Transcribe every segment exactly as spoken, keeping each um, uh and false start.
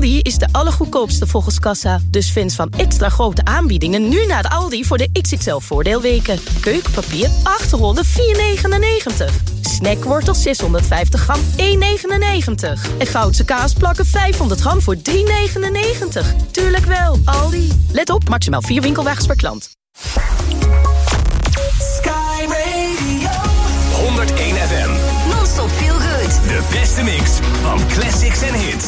Aldi is de allergoedkoopste volgens kassa. Dus fans van extra grote aanbiedingen nu naar de Aldi voor de X X L voordeelweken. Keukenpapier acht rollen vier negenennegentig. Snackwortels zeshonderdvijftig gram één negenennegentig. En Goudse kaasplakken vijfhonderd gram voor drie negenennegentig. Tuurlijk wel, Aldi. Let op, maximaal vier winkelwagens per klant. Sky Radio honderdéén F M. Non-stop feel good. De beste mix van classics en hits.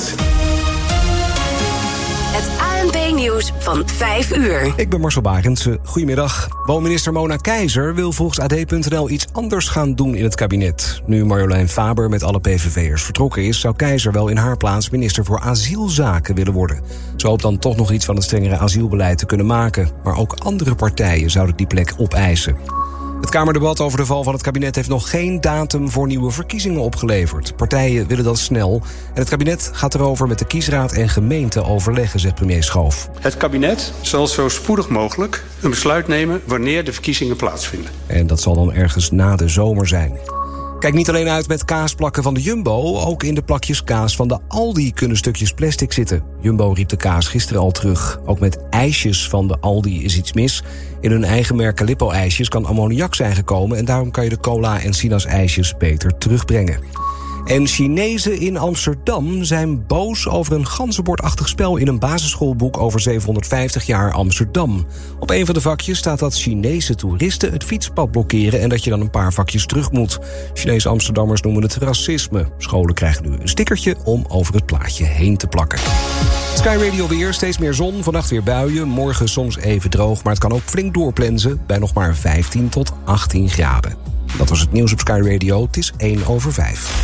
Het A N P-nieuws van vijf uur. Ik ben Marcel Barendse. Goedemiddag. Woonminister Mona Keizer wil volgens A D punt N L iets anders gaan doen in het kabinet. Nu Marjolein Faber met alle P V V'ers vertrokken is, zou Keizer wel in haar plaats minister voor asielzaken willen worden. Ze hoopt dan toch nog iets van het strengere asielbeleid te kunnen maken. Maar ook andere partijen zouden die plek opeisen. Het Kamerdebat over de val van het kabinet heeft nog geen datum voor nieuwe verkiezingen opgeleverd. Partijen willen dat snel. En het kabinet gaat erover met de kiesraad en gemeente overleggen, zegt premier Schoof. Het kabinet zal zo spoedig mogelijk een besluit nemen wanneer de verkiezingen plaatsvinden. En dat zal dan ergens na de zomer zijn. Kijk niet alleen uit met kaasplakken van de Jumbo, ook in de plakjes kaas van de Aldi kunnen stukjes plastic zitten. Jumbo riep de kaas gisteren al terug. Ook met ijsjes van de Aldi is iets mis. In hun eigen merk Calippo-ijsjes kan ammoniak zijn gekomen en daarom kan je de cola- en sinaasaisjes beter terugbrengen. En Chinezen in Amsterdam zijn boos over een ganzenbordachtig spel in een basisschoolboek over zevenhonderdvijftig jaar Amsterdam. Op een van de vakjes staat dat Chinese toeristen het fietspad blokkeren en dat je dan een paar vakjes terug moet. Chinese Amsterdammers noemen het racisme. Scholen krijgen nu een stickertje om over het plaatje heen te plakken. Sky Radio weer, steeds meer zon, vannacht weer buien. Morgen soms even droog, maar het kan ook flink doorplensen bij nog maar vijftien tot achttien graden. Dat was het nieuws op Sky Radio. Het is één over vijf.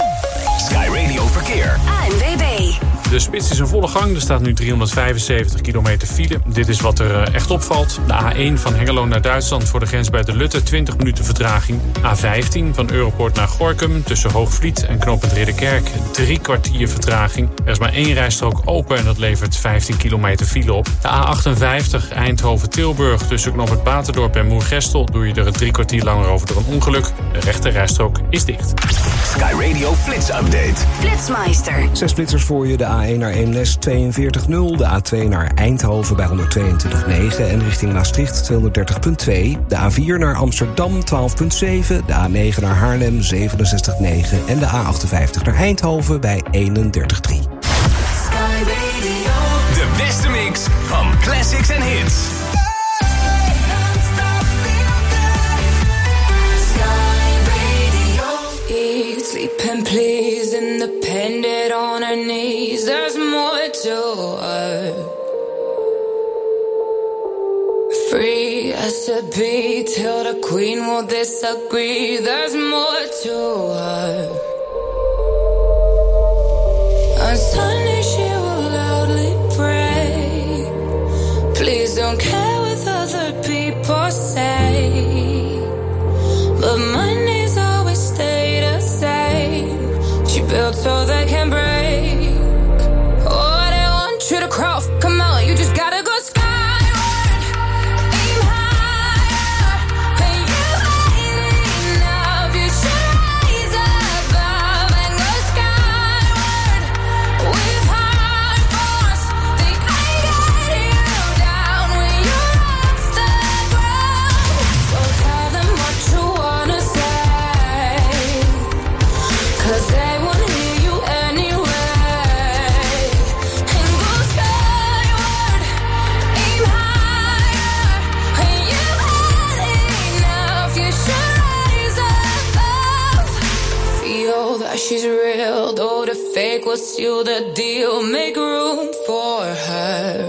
Sky Radio Verkeer. A N W B. De spits is in volle gang. Er staat nu driehonderdvijfenzeventig kilometer file. Dit is wat er echt opvalt. De A één van Hengelo naar Duitsland voor de grens bij de Lutte, twintig minuten vertraging. A vijftien van Europoort naar Gorinchem tussen Hoogvliet en knooppunt Ridderkerk, drie kwartier vertraging. Er is maar één rijstrook open en dat levert vijftien kilometer file op. De A achtenvijftig Eindhoven-Tilburg tussen knooppunt Baterdorp en Moergestel doe je er een drie kwartier langer over door een ongeluk. De rechte rijstrook is dicht. Sky Radio Flits Update. Flitsmeister. Zes flitsers voor je. De A één naar Eemnes tweeënveertig nul. De A twee naar Eindhoven bij honderdtweeëntwintig komma negen. En richting Maastricht tweehonderddertig komma twee. De A vier naar Amsterdam twaalf komma zeven. De A negen naar Haarlem zevenenzestig komma negen. En de A achtenvijftig naar Eindhoven bij eenendertig komma drie. Sky Radio. De beste mix van classics en hits. Sleeping please, independent on her knees. There's more to her. Free as to be till the queen will disagree. There's more to her. On Sunday she will loudly pray. Please don't care what other people say. But Mondays always stay the same. She built so they can break. Oh, they want you to crawl. Come on, you just gotta go skyward. Aim higher. And you ain't enough. You should rise above and go skyward. With high force, they can't get you down when you're off the ground. So tell them what you wanna say, 'cause they won't hear you anyway. And go skyward, aim higher. And you had enough, you should rise above. Feel that she's real, though the fake will seal the deal. Make room for her,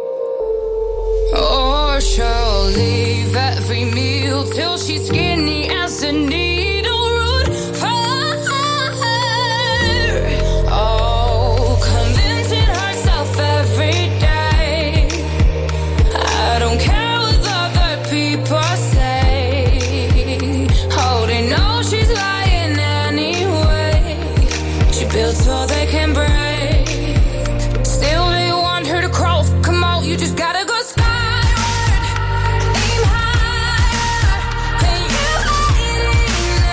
or she'll leave every meal till she's skinny as a needle root for her. Oh, convincing herself every day. I don't care what other people say. Oh, they know she's lying anyway. She built so they can break. Still they want her to crawl. Come on, you just gotta go skyward. Aim higher. And you ain't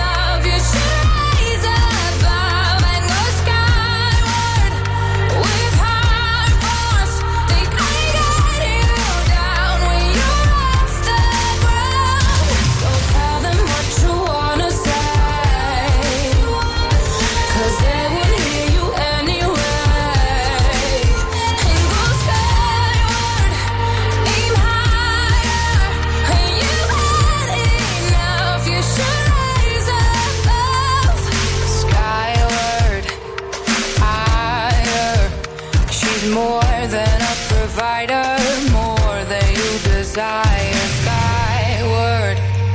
She's more than a provider, more than you desire. Skyward,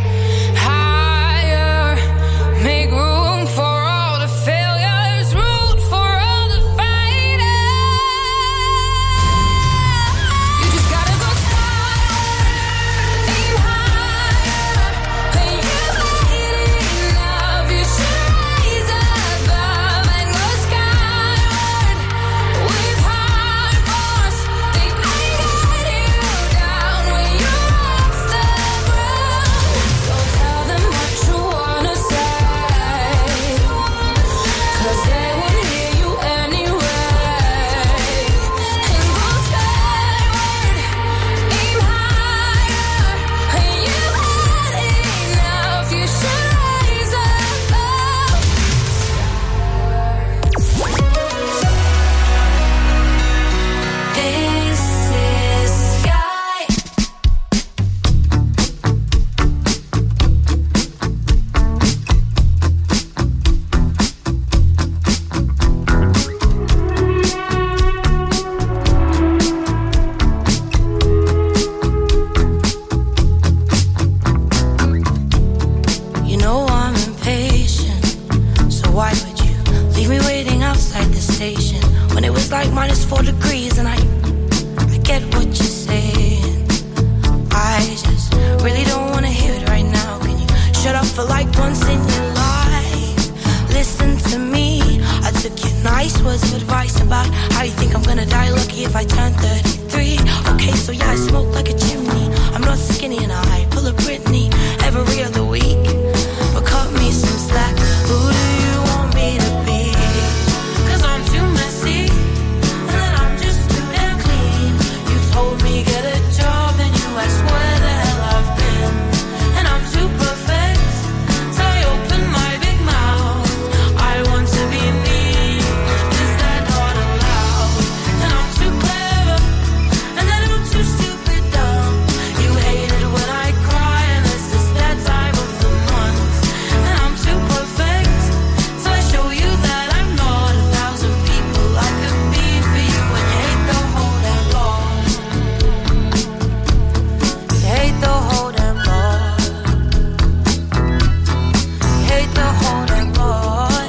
higher, make room for all the failures, root for all the fighters. You just gotta go skyward, aim higher. When you hide enough, you should rise above and go skyward. With hard force, they can't get you down when you're off the ground. So tell them what you wanna say, 'cause they won't hear you anyway. And go skyward, aim higher. When you had enough, you should rise above. This is Sky. You know I'm impatient, so why would you leave me waiting outside the station when it was like minus four degrees? And I, I get what you're saying. I just really don't wanna hear it right now. Can you shut up for like once in your life? Listen to me. I took your nice words of advice about how you think I'm gonna die lucky if I turn thirty-three. Okay, so yeah, I smoke like a chimney. I'm not skinny and I pull a Britney every other week. But cut me some slack. Who do you want me to be? 'Cause I'm too messy, and then I'm just too damn clean. You told me get a job, then you asked where the hell I've been. And I'm too perfect, so I open my big mouth. I want to be me. Is that not allowed? And I'm too clever, and then I'm too stupid dumb. You hate it when I cry, and this is that time of the month. And I'm too perfect, so I show you that I'm not a thousand people I could be for you. And you hate the whole damn lot. You hate the whole damn lot. You hate the whole damn lot.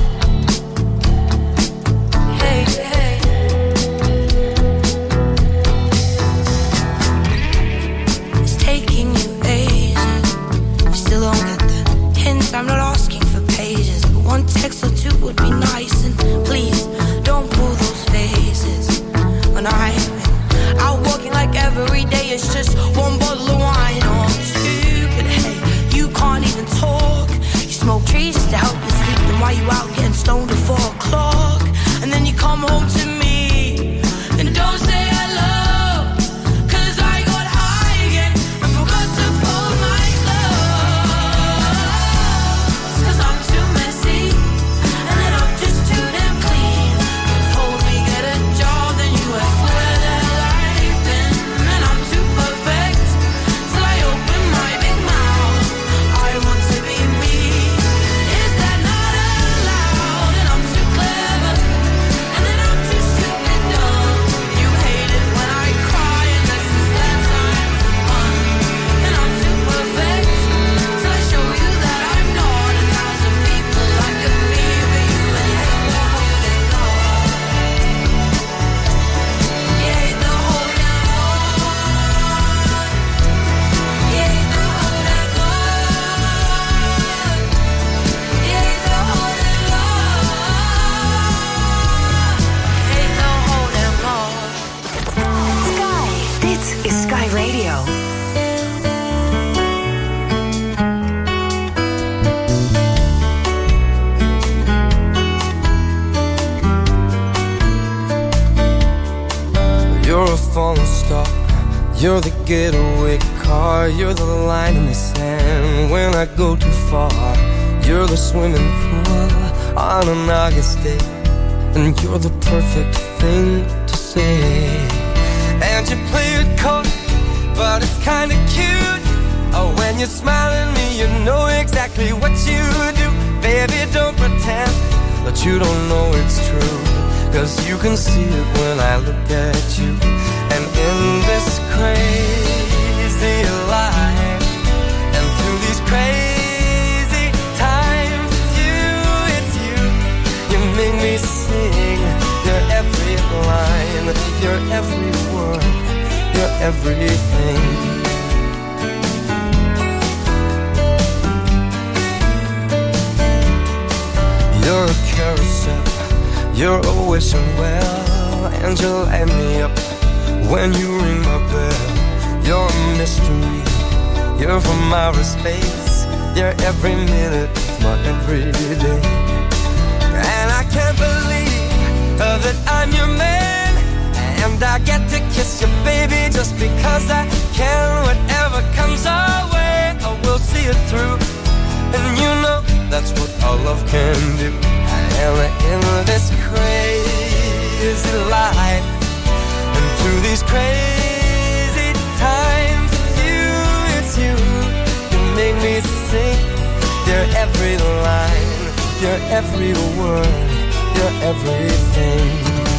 Hey, hey. It's taking you ages. You still don't get the hint. I'm not asking for pages, but one text or two would be nice. And please don't pull those faces when I've been out walking like every day. It's just one bottle of wine or two. But hey, you can't even talk. You smoke trees just to help you sleep. Then why you out getting stoned at four o'clock? And then you come home to me and don't say hello. 'Cause I got high again and forgot to fold my clothes. 'Cause I'm too messy, and then I'm just too damn clean. You told me get a job, then you asked where the hell I've been. And I'm too perfect, so I open my big mouth. I want to be me. Is that not allowed? And I'm too clever, and then I'm too stupid dumb. You hate it when I cry, and this is that time of the month. And I'm too perfect, so I show you that I'm not a thousand people I could be for you. And you hate the whole damn lot. You hate the whole damn lot. You hate the whole damn lot. You hate the whole damn lot. You hate the whole damn lot. Sky. Dit is Sky Radio. You're a falling star. You're the getaway car. You're the line in the sand when I go too far. You're the swimming pool on an August day, and you're the perfect thing to say. And you play it cold, but it's kinda cute. Oh, when you smile at me, you know exactly what you do. Baby, don't pretend that you don't know it's true. 'cause you can see it when I look at you. And in this crazy life, and through these crazy times, it's you, it's you. You make me sing your every line, your every word, your everything. You're a carousel, you're always somewhere, and you light me up when you ring my bell. You're a mystery, you're from outer space, you're every minute of my everyday. And I can't believe uh, that I'm your man, and I get to kiss you, baby, just because I can. Whatever comes our way, I will see it through. And you know that's what our love can do. And in this crazy life, and through these crazy times, it's you, it's you. You make me sing your every line, your every word, your everything.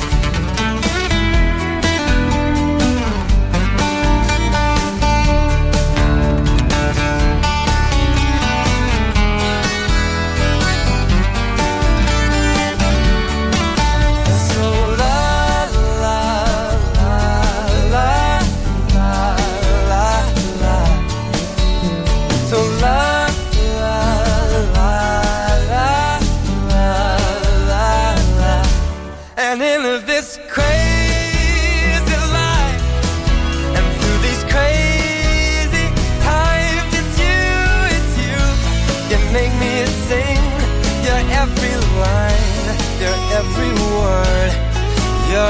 Every word, you're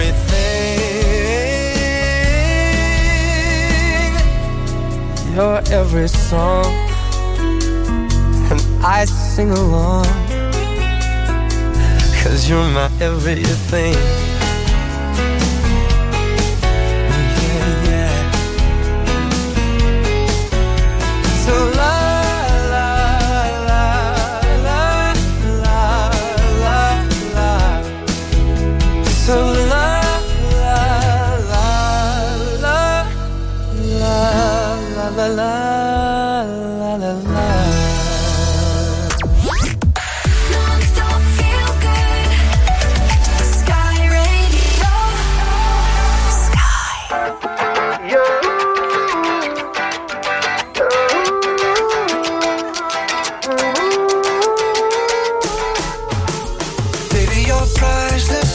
everything. You're every song, and I sing along, 'cause you're my everything. Yeah, yeah. So love. So la la la la la la la la la la. Non-stop feel good. Sky Radio. Sky. Baby, you're priceless.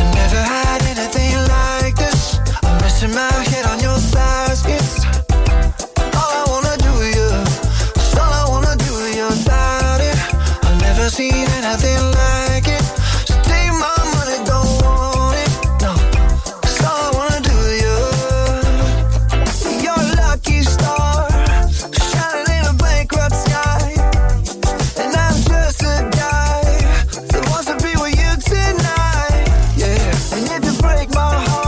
My head on your thighs, it's all I wanna do, yeah. It's all I wanna do, your body. I've never seen anything like it. So take my money, don't want it, no. It's all I wanna do, yeah. You're a lucky star, shining in a bankrupt sky. And I'm just a guy that wants to be with you tonight, yeah. And if you break my heart,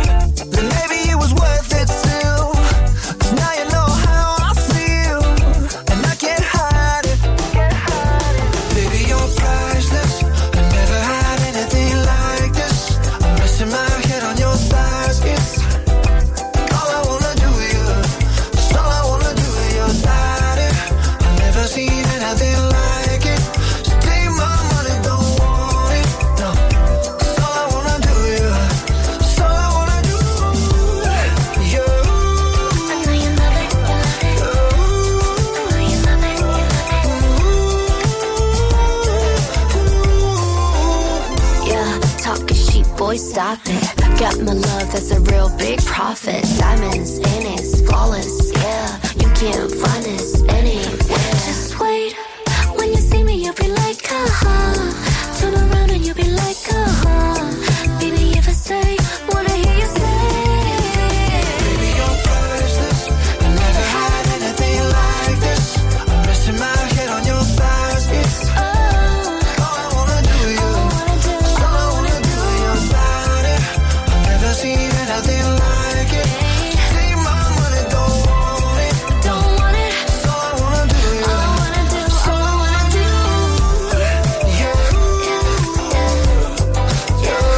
stop it. Got my love, that's a real big profit. Diamonds in it, flawless, yeah. You can't find us anywhere. Just wait, when you see me, you'll be like, uh-huh. Turn around and you'll be like, uh-huh. Baby, if I say, wanna hear you say. Baby, you're priceless. I never had anything like this. I'm resting my head on your thighs. It's oh, all I wanna do, you. All I wanna do, your body. I've never seen anything like it. Take my money, don't want it. Don't want it. It's all I wanna do, you. All I wanna do, all I wanna do. Yeah. Yeah. Yeah.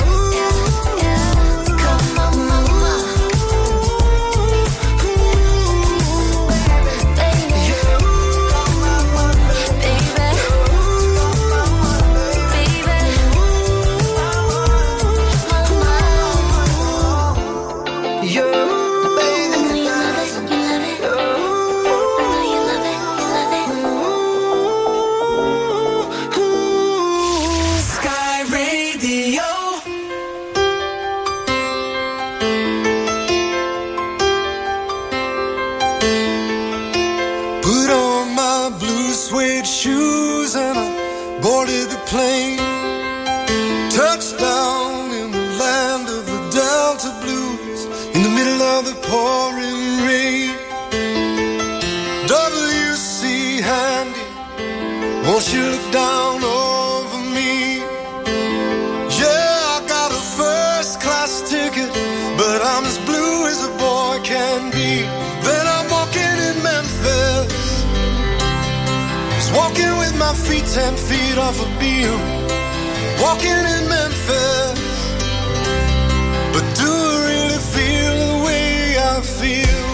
ticket, but I'm as blue as a boy can be. Then I'm walking in Memphis, just walking with my feet ten feet off a beam. Walking in Memphis, but do I really feel the way I feel?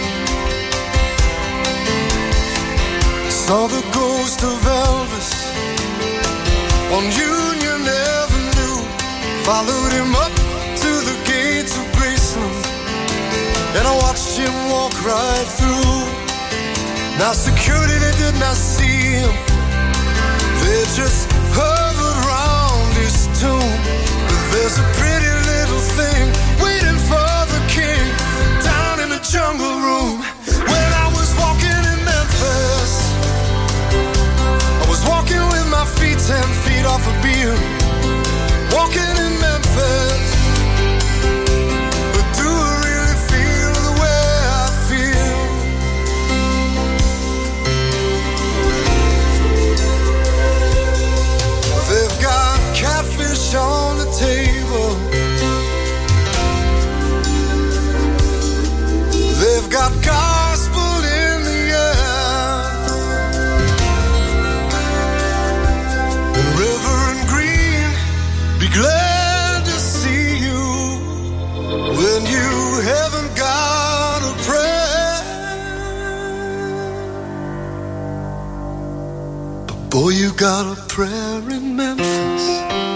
Saw the ghost of Elvis on Union Avenue, followed him up to the gates of Graceland, and I watched him walk right through. Now security, they did not see him, they just hovered around his tomb. But there's a pretty little thing waiting for the king down in the jungle room. When I was walking in Memphis, I was walking with my feet ten feet off a beam. Walking in Memphis, but do I really feel the way I feel? They've got catfish on the table, they've got gospel in the air, and Reverend Green, be glad to see you when you haven't got a prayer. But boy, you got a prayer in Memphis.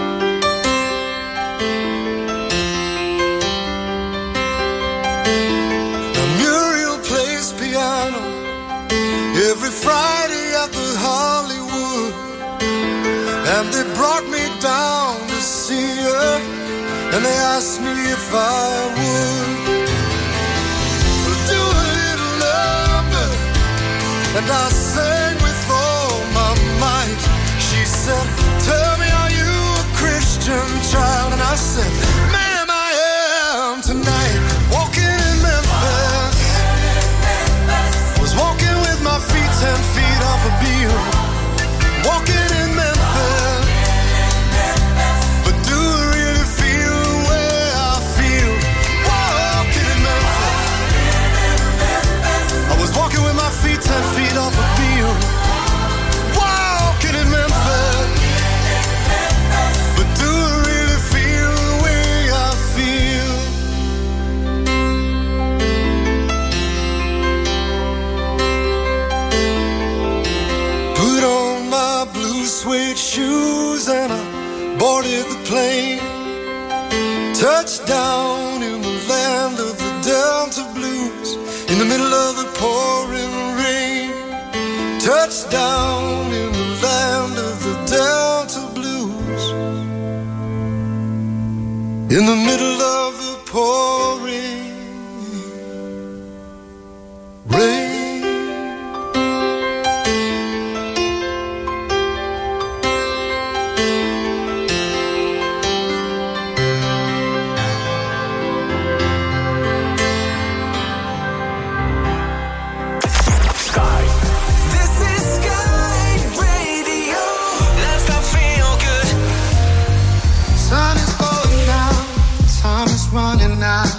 Now Muriel plays piano every Friday at the Hollywood, and they brought me down to see her, and they asked me if I would do a little number, and I sang with all my might. She said, tell me, are you a Christian child? And I said, ma'am, I am tonight. Walking in Memphis, was walking with my feet ten feet off a beam. Walking in Memphis, but do I really feel the way I feel? Walking in Memphis, I was walking with my feet ten feet off a beam. Walking in Memphis, but do I really feel the way I feel? Put on my blue suede shoes and I boarded the plane. Touchdown in the land of the Delta Blues, in the middle of the pouring rain. Touchdown in the land of the Delta Blues, in the middle of the pouring rain. Running out,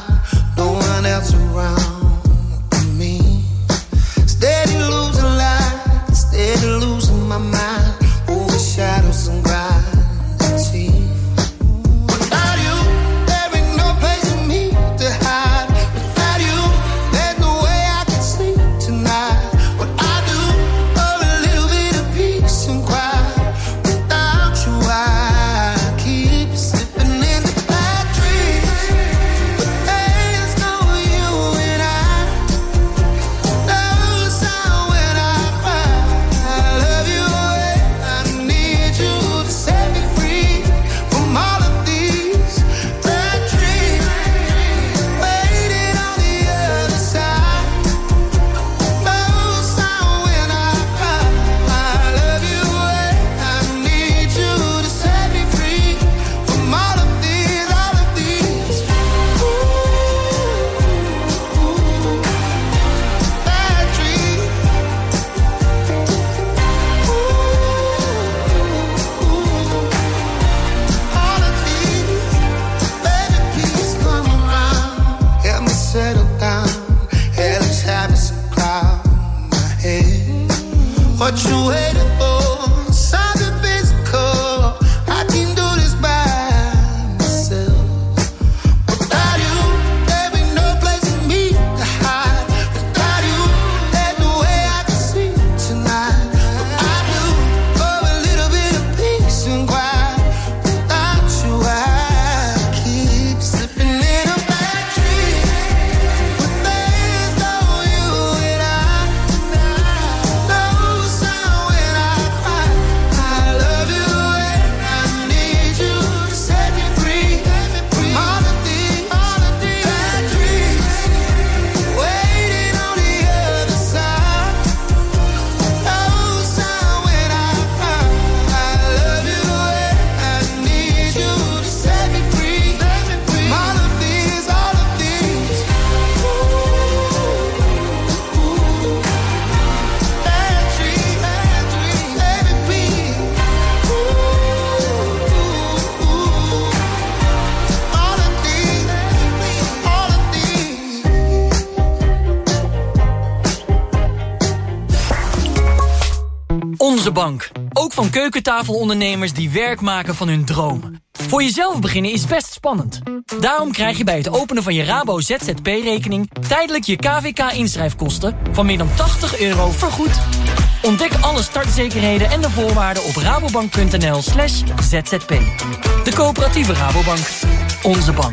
Onze Bank. Ook van keukentafelondernemers die werk maken van hun dromen. Voor jezelf beginnen is best spannend. Daarom krijg je bij het openen van je Rabo Z Z P-rekening... tijdelijk je K V K-inschrijfkosten van meer dan tachtig euro vergoed. Ontdek alle startzekerheden en de voorwaarden op rabobank.nl slash zzp. De coöperatieve Rabobank. Onze bank.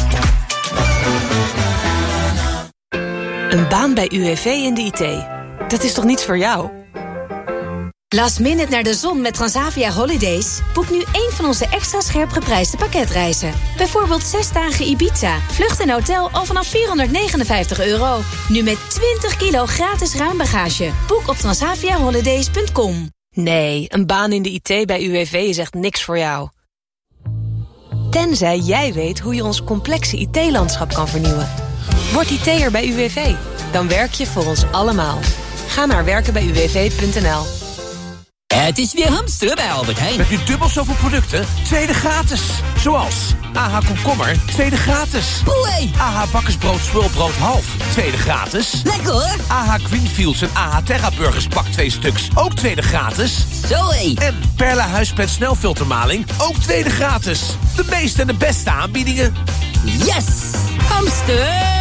Een baan bij U W V in de I T. Dat is toch niets voor jou? Last minute naar de zon met Transavia Holidays? Boek nu één van onze extra scherp geprijsde pakketreizen. Bijvoorbeeld zes dagen Ibiza, vlucht en hotel al vanaf vierhonderdnegenenvijftig euro. Nu met twintig kilo gratis ruimbagage. Boek op transavia holidays punt com. Nee, een baan in de I T bij U W V is echt niks voor jou. Tenzij jij weet hoe je ons complexe I T-landschap kan vernieuwen. Word I T'er bij U W V. Dan werk je voor ons allemaal. Ga naar werken bij u w v punt n l. Het is weer hamsteren bij Albert Heijn. Met nu dubbel zoveel producten, tweede gratis. Zoals A H komkommer, tweede gratis. Boei. A H bakkersbrood swirlbrood half, tweede gratis. Lekker hoor. A H Greenfields en A H Terra burgers pak twee stuks, ook tweede gratis. Zoé. En Perla huispet snelfiltermaling, ook tweede gratis. De meeste en de beste aanbiedingen. Yes! Hamster!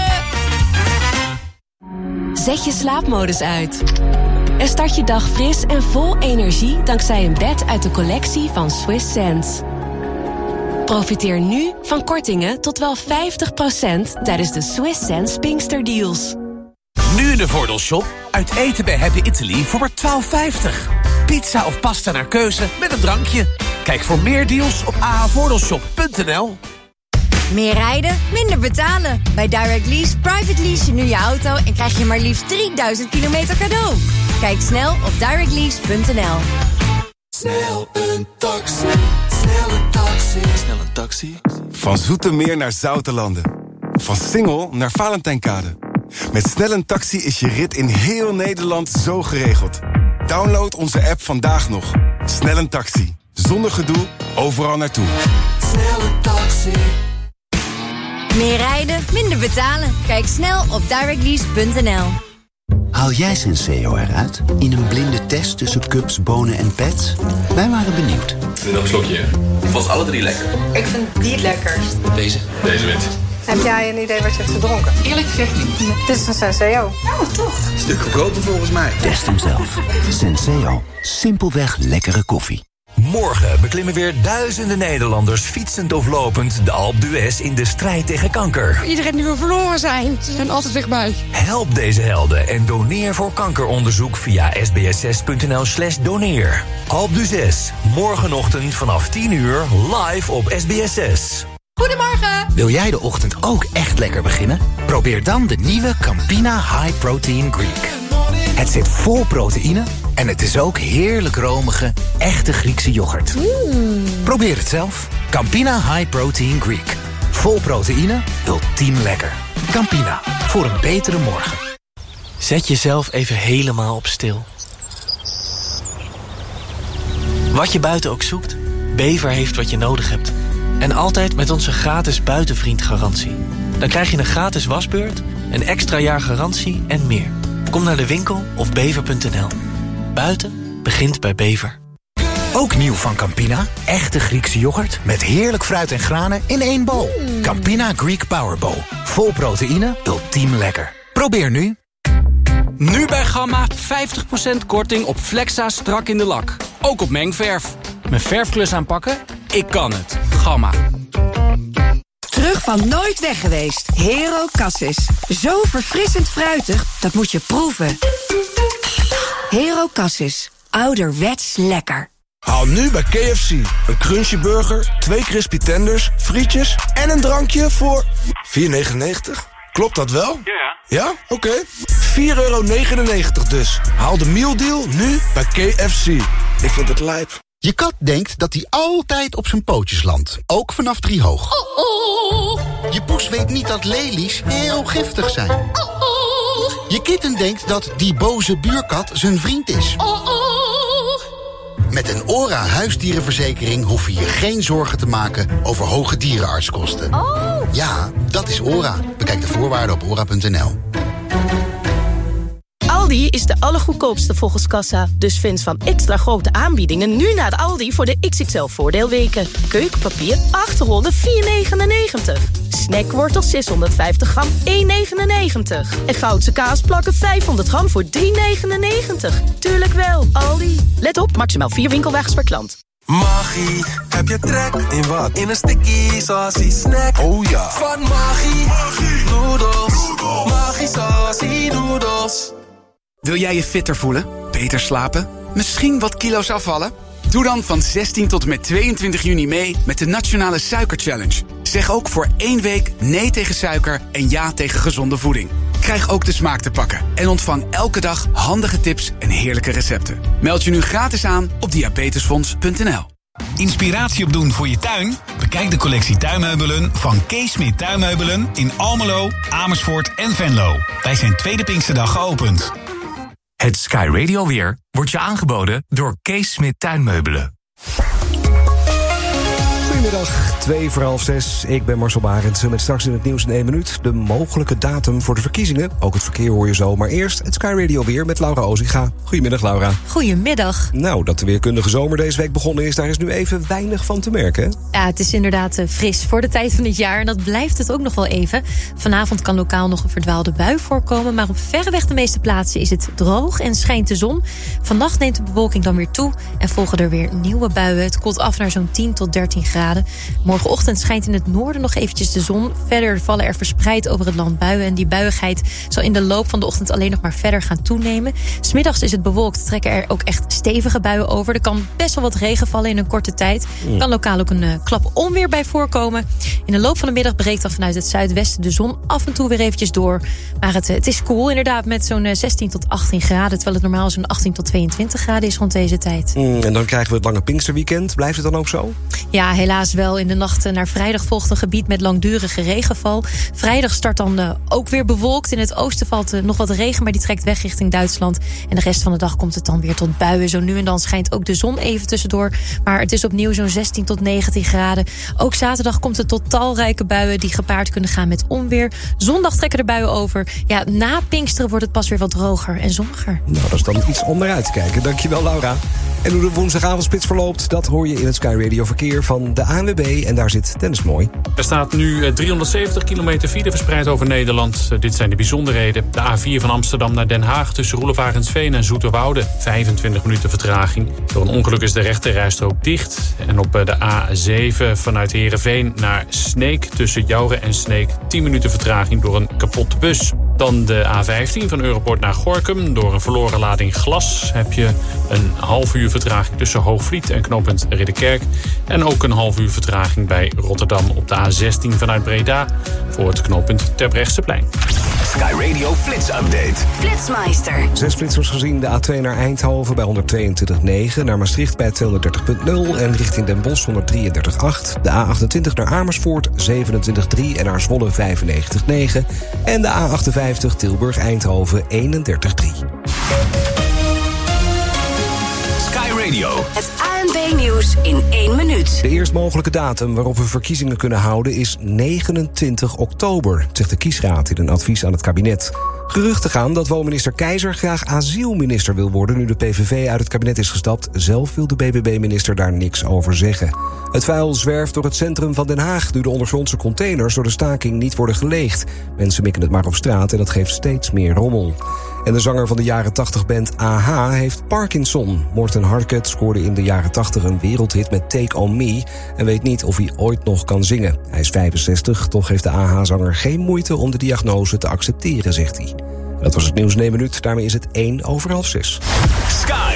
Zet je slaapmodus uit. En start je dag fris en vol energie dankzij een bed uit de collectie van Swiss Sense. Profiteer nu van kortingen tot wel vijftig procent tijdens de Swiss Sense Pinkster Deals. Nu in de Voordeelshop, uit eten bij Happy Italy voor maar twaalf vijftig. Pizza of pasta naar keuze met een drankje. Kijk voor meer deals op a h voordeelshop punt n l. Meer rijden, minder betalen. Bij Direct Lease private lease je nu je auto en krijg je maar liefst drieduizend kilometer cadeau. Kijk snel op direct lease punt n l. Snel een taxi, snel een taxi, snel een taxi. Van Zoetermeer naar Zoutelanden. Van Singel naar Valentijnkade. Met Snel een Taxi is je rit in heel Nederland zo geregeld. Download onze app vandaag nog. Snel een Taxi. Zonder gedoe, overal naartoe. Snel een taxi. Meer rijden, minder betalen. Kijk snel op direct lease punt n l. Haal jij Senseo eruit in een blinde test tussen cups, bonen en pets? Wij waren benieuwd. En nog een slokje. Vast alle drie lekker. Ik vind die het lekkerst. Deze? Deze wint. Heb jij een idee wat je hebt gedronken? Eerlijk gezegd niet. Dit is een Senseo. Oh, toch? Stuk goedkoper volgens mij. Test hem zelf. Senseo. Simpelweg lekkere koffie. Morgen beklimmen weer duizenden Nederlanders fietsend of lopend de Alpe d'Huez in de strijd tegen kanker. Iedereen nu wil verloren zijn. Ze zijn altijd dichtbij. Help deze helden en doneer voor kankeronderzoek via s b s zes punt n l slash doneer. Alpe d'Huez, morgenochtend vanaf tien uur live op S B S zes. Goedemorgen. Wil jij de ochtend ook echt lekker beginnen? Probeer dan de nieuwe Campina High Protein Greek. Het zit vol proteïne en het is ook heerlijk romige, echte Griekse yoghurt. Mm. Probeer het zelf. Campina High Protein Greek. Vol proteïne, ultiem lekker. Campina, voor een betere morgen. Zet jezelf even helemaal op stil. Wat je buiten ook zoekt, Bever heeft wat je nodig hebt. En altijd met onze gratis buitenvriendgarantie. Dan krijg je een gratis wasbeurt, een extra jaar garantie en meer. Kom naar de winkel of bever punt n l. Buiten begint bij Bever. Ook nieuw van Campina, echte Griekse yoghurt met heerlijk fruit en granen in één bol. Mm. Campina Greek Power Bowl. Vol proteïne, ultiem lekker. Probeer nu. Nu bij Gamma vijftig procent korting op Flexa strak in de lak. Ook op mengverf. Mijn verfklus aanpakken? Ik kan het. Gamma. Terug van nooit weg geweest. Hero Cassis. Zo verfrissend fruitig, dat moet je proeven. Hero Cassis. Ouderwets lekker. Haal nu bij K F C een crunchy burger, twee crispy tenders, frietjes en een drankje voor vier negenennegentig. Klopt dat wel? Ja. Ja? Oké. Okay. vier euro negenennegentig dus. Haal de mealdeal nu bij K F C. Ik vind het lijp. Je kat denkt dat hij altijd op zijn pootjes landt. Ook vanaf drie hoog. Oh, oh. Je poes weet niet dat lelies heel giftig zijn. Oh, oh. Je kitten denkt dat die boze buurkat zijn vriend is. Oh, oh. Met een ORA huisdierenverzekering hoef je je geen zorgen te maken over hoge dierenartskosten. Oh. Ja, dat is ORA. Bekijk de voorwaarden op ora punt n l. Aldi is de allergoedkoopste volgens kassa. Dus fans van extra grote aanbiedingen nu naar de Aldi voor de X X L voordeelweken. Keukenpapier achthonderdvier negenennegentig. Snackwortel zeshonderdvijftig gram één negenennegentig. En Goudse kaasplakken vijfhonderd gram voor drie negenennegentig. Tuurlijk wel, Aldi. Let op, maximaal vier winkelwagens per klant. Magie, heb je trek in wat? In een sticky saucy snack. Oh ja. Van Magie, noedels. Magie saucy noedels. Wil jij je fitter voelen? Beter slapen? Misschien wat kilo's afvallen? Doe dan van zestien tot en met tweeëntwintig juni mee met de Nationale Suiker Challenge. Zeg ook voor één week nee tegen suiker en ja tegen gezonde voeding. Krijg ook de smaak te pakken en ontvang elke dag handige tips en heerlijke recepten. Meld je nu gratis aan op diabetesfonds punt n l. Inspiratie opdoen voor je tuin? Bekijk de collectie tuinmeubelen van Kees Smit Tuinmeubelen in Almelo, Amersfoort en Venlo. Wij zijn tweede Pinksterdag geopend. Het Sky Radio weer wordt je aangeboden door Kees Smit Tuinmeubelen. Goedemiddag, twee voor half zes. Ik ben Marcel Barendse met straks in het nieuws in één minuut de mogelijke datum voor de verkiezingen. Ook het verkeer hoor je zo, maar eerst het Sky Radio weer met Laura Ozinga. Goedemiddag, Laura. Goedemiddag. Nou, dat de weerkundige zomer deze week begonnen is, daar is nu even weinig van te merken, hè? Ja, het is inderdaad uh, fris voor de tijd van het jaar en dat blijft het ook nog wel even. Vanavond kan lokaal nog een verdwaalde bui voorkomen, maar op verreweg de meeste plaatsen is het droog en schijnt de zon. Vannacht neemt de bewolking dan weer toe en volgen er weer nieuwe buien. Het koelt af naar zo'n tien tot dertien graden. Morgenochtend schijnt in het noorden nog eventjes de zon. Verder vallen er verspreid over het land buien. En die buiigheid zal in de loop van de ochtend alleen nog maar verder gaan toenemen. 'S Middags is het bewolkt, trekken er ook echt stevige buien over. Er kan best wel wat regen vallen in een korte tijd. Er kan lokaal ook een uh, klap onweer bij voorkomen. In de loop van de middag breekt dan vanuit het zuidwesten de zon af en toe weer eventjes door. Maar het, het is koel inderdaad met zo'n uh, zestien tot achttien graden. Terwijl het normaal zo'n achttien tot tweeëntwintig graden is rond deze tijd. Mm, en dan krijgen we het lange Pinksterweekend. Blijft het dan ook zo? Ja, helaas wel. In de nacht naar vrijdag volgt een gebied met langdurige regenval. Vrijdag start dan uh, ook weer bewolkt. In het oosten valt uh, nog wat regen, maar die trekt weg richting Duitsland. En de rest van de dag komt het dan weer tot buien. Zo nu en dan schijnt ook de zon even tussendoor. Maar het is opnieuw zo'n zestien tot negentien graden. Ook zaterdag komt het tot talrijke buien die gepaard kunnen gaan met onweer. Zondag trekken de buien over. Ja, na Pinksteren wordt het pas weer wat droger en zonniger. Nou, dat is dan iets om naar uit te kijken. Dankjewel, Laura. En hoe de woensdagavondspits verloopt, dat hoor je in het Sky Radio verkeer van de A N W B. En daar zit Dennis Mooi. Er staat nu driehonderdzeventig kilometer file verspreid over Nederland. Dit zijn de bijzonderheden. De A vier van Amsterdam naar Den Haag tussen Roelevarensveen en Zoeterwoude. vijfentwintig minuten vertraging. Door een ongeluk is de rechterrijstrook dicht. En op de A zeven vanuit Heerenveen naar Sneek tussen Jouren en Sneek. tien minuten vertraging door een kapotte bus. Dan de A vijftien van Europort naar Gorinchem. Door een verloren lading glas heb je een half uur vertraging tussen Hoogvliet en knooppunt Ridderkerk. En ook een half uur vertraging bij Rotterdam op de A zestien vanuit Breda voor het knooppunt Terbrechtseplein. Sky Radio Flits Update. Flitsmeister. Zes flitsers gezien. De A twee naar Eindhoven bij honderdtweeëntwintig komma negen. Naar Maastricht bij tweehonderddertig komma nul. En richting Den Bosch honderddrieëndertig komma acht. De A achtentwintig naar Amersfoort zevenentwintig komma drie. En naar Zwolle vijfennegentig komma negen. En de A achtenvijftig Tilburg-Eindhoven eenendertig komma drie. Sky Radio. Het A N B-nieuws in één minuut. De eerst mogelijke datum waarop we verkiezingen kunnen houden is negenentwintig oktober, zegt de kiesraad in een advies aan het kabinet. Geruchten gaan dat woonminister Keizer graag asielminister wil worden nu de P V V uit het kabinet is gestapt. Zelf wil de B B B-minister daar niks over zeggen. Het vuil zwerft door het centrum van Den Haag nu de ondergrondse containers door de staking niet worden geleegd. Mensen mikken het maar op straat en dat geeft steeds meer rommel. En de zanger van de jaren tachtig band A H heeft Parkinson. Morten Harket scoorde in de jaren tachtig een wereldhit met Take On Me en weet niet of hij ooit nog kan zingen. Hij is vijfenzestig, toch heeft de A H-zanger geen moeite om de diagnose te accepteren, zegt hij. Dat was het nieuws in één minuut, daarmee is het één over half zes. Sky.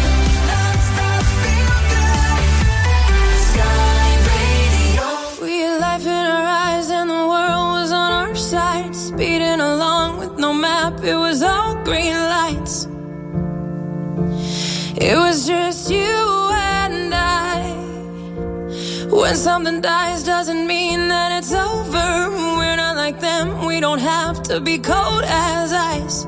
We had life in our eyes and the world was on our side. Speeding along with no map, it was all green lights. It was just you and I. When something dies doesn't mean that it's over. We're not like them, we don't have to be cold as ice.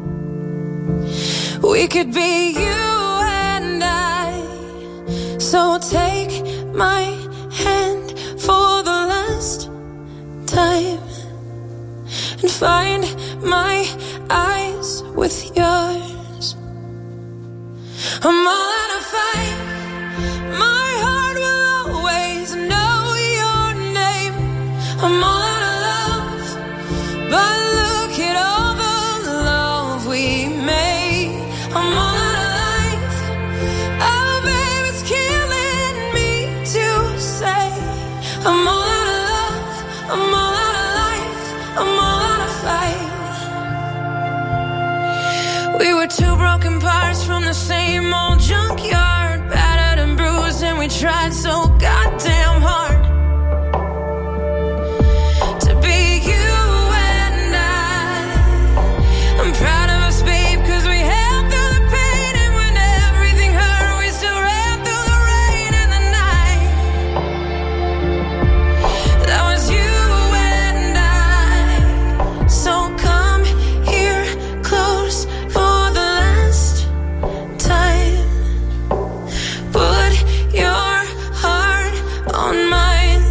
We could be you and I. So take my hand for the last time and find my eyes with yours. I'm all out of fight. My heart will always know your name. I'm all out of love, but look at all the love we made. I'm all out of life. Oh, baby, it's killing me to say. I'm all out of love. I'm all out of life. I'm all out of fight. We were two broken parts from the same old junkyard, battered and bruised, and we tried so goddamn hard to be you and I. I'm proud of us, babe, cause we held through the pain, and when everything hurt, we still ran through the rain and the night. That was you and I. So come here close for the last time. Put your heart on mine.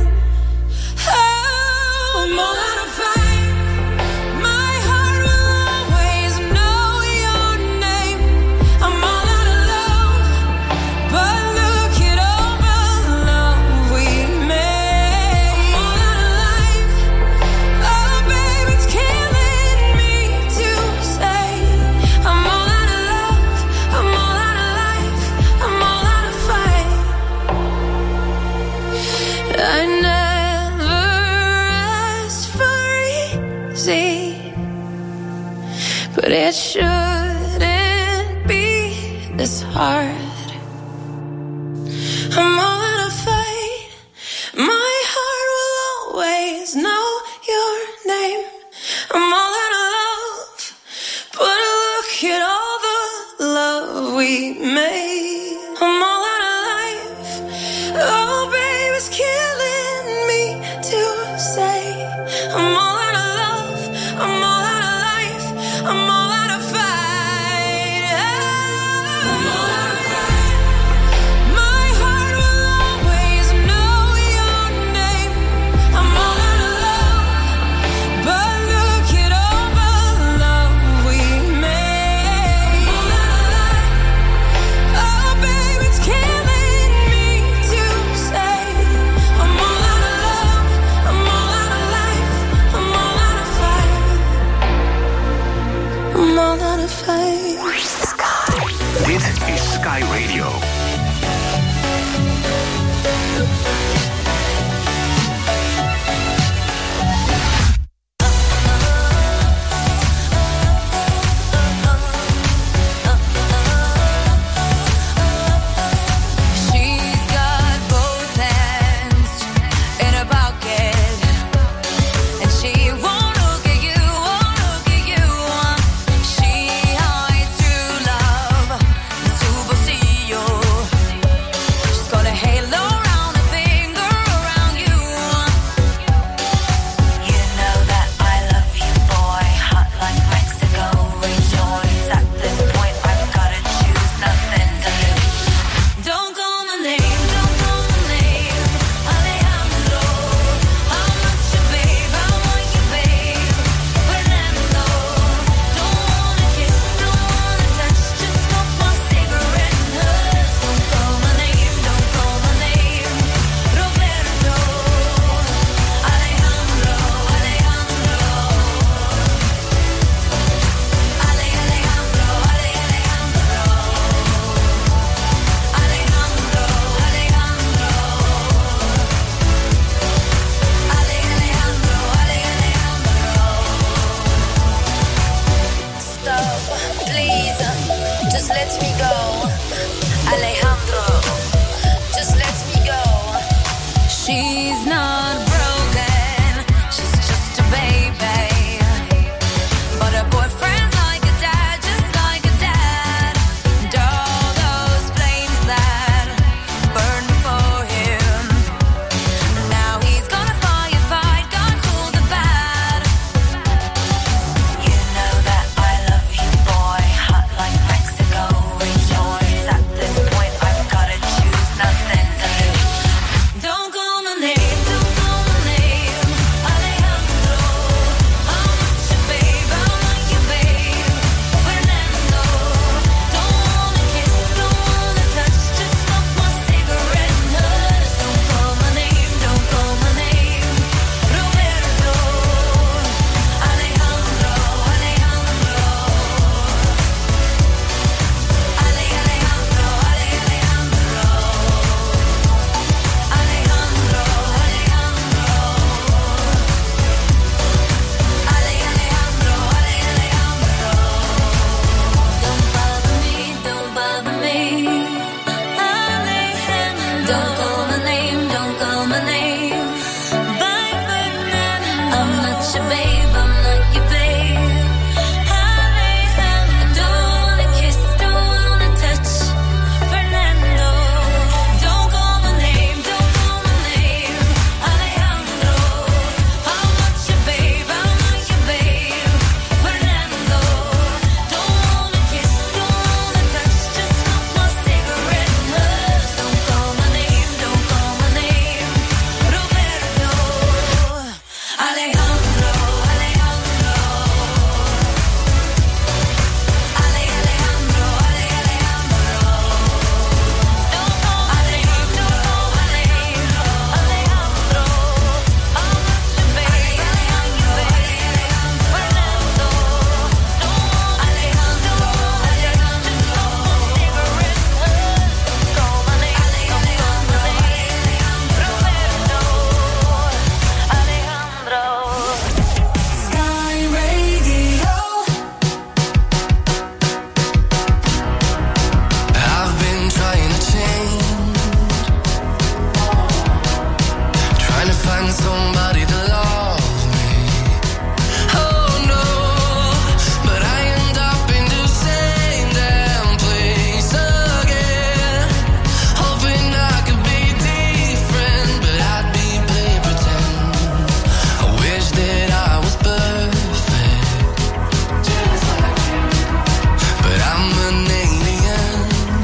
Oh, I'm all out of fight. My heart will always know your name. I'm all out of love, but look at all the love we made. I'm all out of life. Oh, baby, it's killing me to say. I'm all out of love. I'm all out of life. I'm all out of fight. I never asked for easy, but it shouldn't be this hard. I'm all out of fight. My heart will always know your name. I'm all out of love, but look at all the love we made. I'm all out of life. Oh, baby, it's killing me to say. I'm all out of love. I'm all out of life. I'm all out of fight. I'm all out of fight. My heart will always know your name. I'm all out of love, but look at all the love we made. I'm all out of life. your babe, I'm not your babe. I don't wanna kiss, don't wanna touch. Fernando, don't call my name, don't call my name. Alejandro, I'm not your babe, I'm not your babe. Fernando, don't wanna kiss, don't wanna touch. Just smoke my cigarette and hush. Don't call my name, don't call my name. Roberto, Alejandro, Alejandro. Ale, Alejandro, Ale, Alejandro. Don't call my name, don't call my name. Alejandro, I'm not your babe, Alejandro, Alejandro. Fernando, don't Alejandro, Alejandro. Just smoke my cigarette and hush. Don't call my name, don't call my name. Roberto, Alejandro. Sky Radio. I've been trying to change, trying to find somebody to love me. Oh no, but I end up in the same damn place again. Hoping I could be different, but I'd be play pretend. I wish that I was perfect, but I'm an alien.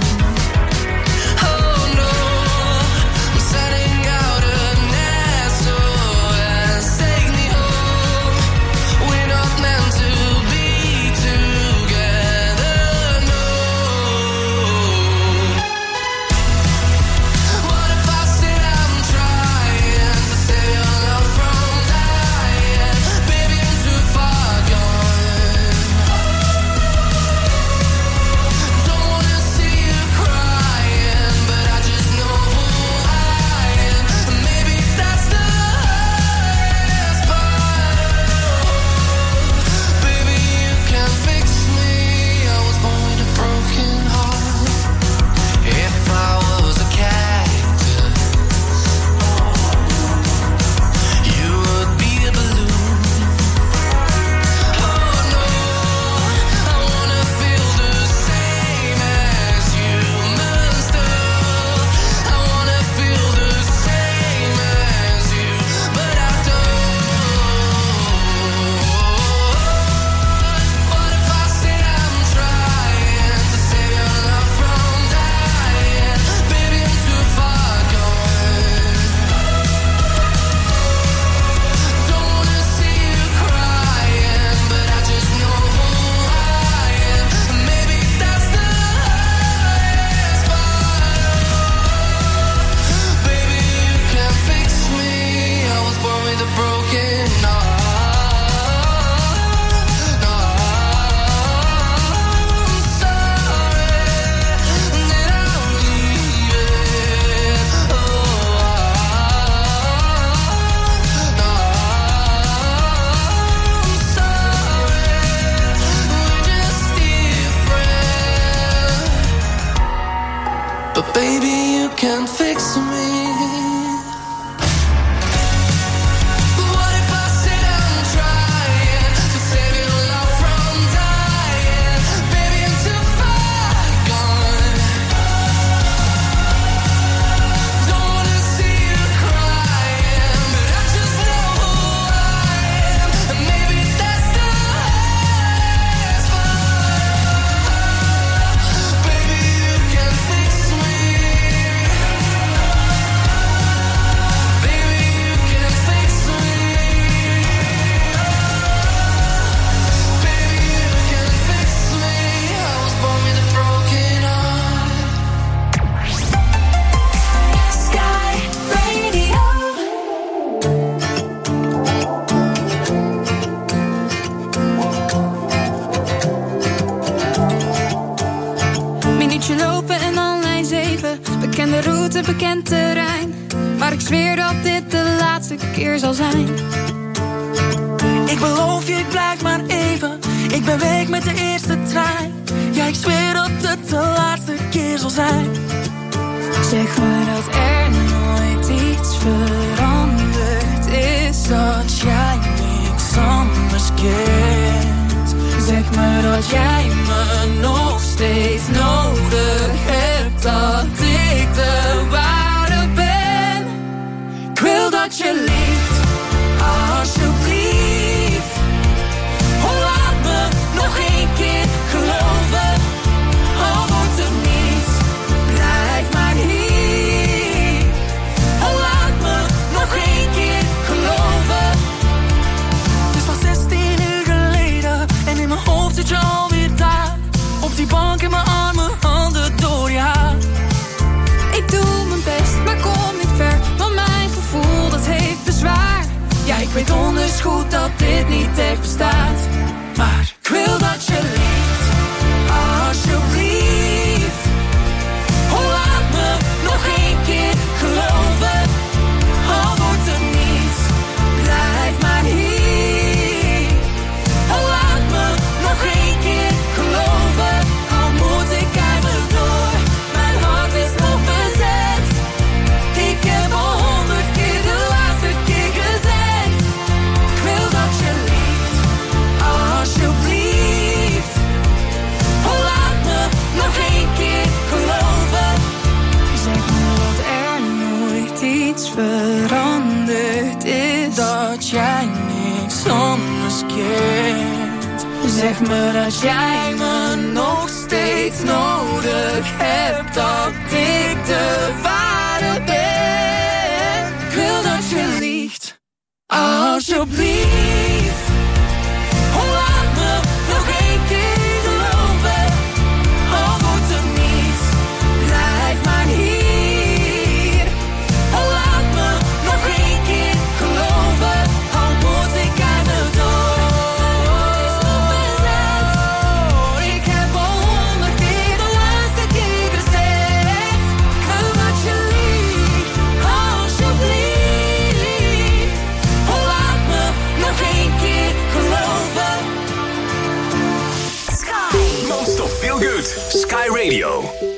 Oh no, I'm setting out an S O S, take me home. We're not meant to be together, no. What if I said I'm trying to save your love from dying? Baby, I'm too far gone. Don't wanna see you crying, but I just know who I am. Maybe that's the hardest part. Baby, you can fix me. I was born with a broken heart. If I was a cactus, you would be a balloon. Oh no, I wanna feel the same as you must have. I wanna feel the same as you, but I don't. What if I said I'm trying to save your love from dying? Baby, I'm too far gone. Don't wanna see you crying, but I just know who I am. Maybe that's the hardest part. Baby, you can fix me. I was born with a broken heart. No, I'm sorry that I'm leaving. Oh, no, I'm sorry. We're just different. But baby, you can fix me. What if I said I'm trying to save your love from dying? Baby, I'm too far gone. Don't wanna see you crying, but I just know who I am. And maybe that's the hardest part. Baby, you can fix me. Baby, you can fix me. Baby, you can fix me. I was born with a broken heart. Sky Radio. Minuutje lopen en dan lijn zeven. Bekende route, bekend terrein. Maar ik zweer dat dit de laatste keer zal zijn. Ik beloof je, ik blijf maar even. Ik ben weg met de eerste trein. Ja, ik zweer dat het de laatste keer zal zijn. Zeg me dat er nooit iets veranderd is. Dat jij niks me dat jij me nog steeds nodig hebt, dat ik de ware ben. Ik wil dat je liegt, alsjeblieft. Oh, laat me nog één keer geloven. Al wordt het niet, blijf maar hier. Oh, laat me nog één keer geloven. Het is al zestien uur geleden en in mijn hoofd zit je alweer daar. Op die bank in mijn armen, handen door je haar. Ik doe mijn best, maar kom niet ver, want mijn gevoel dat heeft bezwaar. Ja, ik weet donders goed dat dit niet echt bestaat, maar ik wil dat je liegt, alsjeblieft. Oh, laat me nog één keer geloven. Al wordt het niet, blijf maar hier. Oh, laat me nog één keer geloven. Al moet ik eigenlijk door, mijn hart is nog bezet. Ik heb al honderd keer de laatste keer gezegd. Ik wil dat je liegt, alsjeblieft. Oh, laat me nog één keer geloven. Zeg me dat er nooit iets veranderd is, dat jij niks anders kent. Zeg me dat jij me nog steeds nodig hebt, dat ik de ware ben. Ik wil dat je liegt, alsjeblieft. Oh, laat me nog één keer geloven. Al wordt het niet, blijf maar hier. Oh, laat me nog één keer geloven. Al moet ik aan de door. Ik heb al honderd keer de laatste keer gezegd. Ik wil dat je liegt, alsjeblieft. Oh, laat me nog één keer geloven. Non-stop feel good. Sky Radio.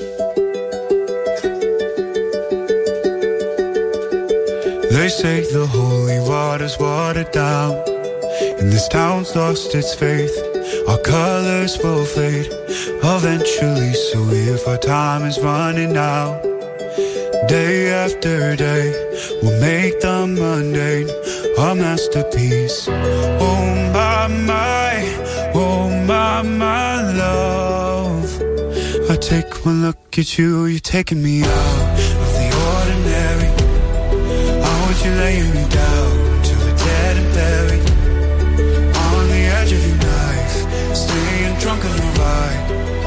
They say the holy water's watered down, and this town's lost its faith. Our colors will fade eventually, so if our time is running out, day after day, we'll make the mundane a masterpiece. Oh my, my, oh my, my love. I take one look at you, you're taking me out of the ordinary. I want you laying me down to the dead and buried, on the edge of your knife, staying drunk on your ride.